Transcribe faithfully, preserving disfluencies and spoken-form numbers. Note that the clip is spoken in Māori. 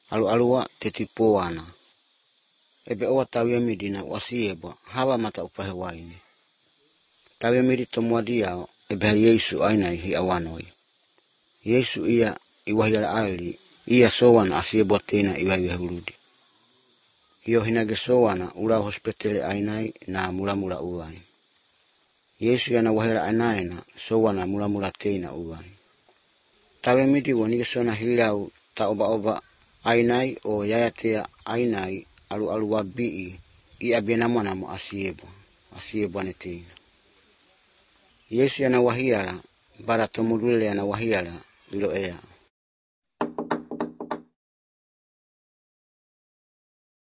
alu-alua tetipoana. Ebe oa tawia na wasieba hawa mata upahewaini. Tawia midi tomuadiao ebe Yesu aina hi awanoi. Yesu ia iwahiala ali ia sowana asieba tena iwahiwe hurudi. Hiyo hinage sowana ula hospitali ainai na mula-mula uwai. Yesu yana wahela anaina sowana mula-mula tena uwai. Tawia midi wanige sona hilau ta oba-oba ainai o yayatea ainai alu-alu wabii ia bienama namo asieba. Asieba netina. Yesu yana wahiala bara tomudule yana wahiala ilo ea.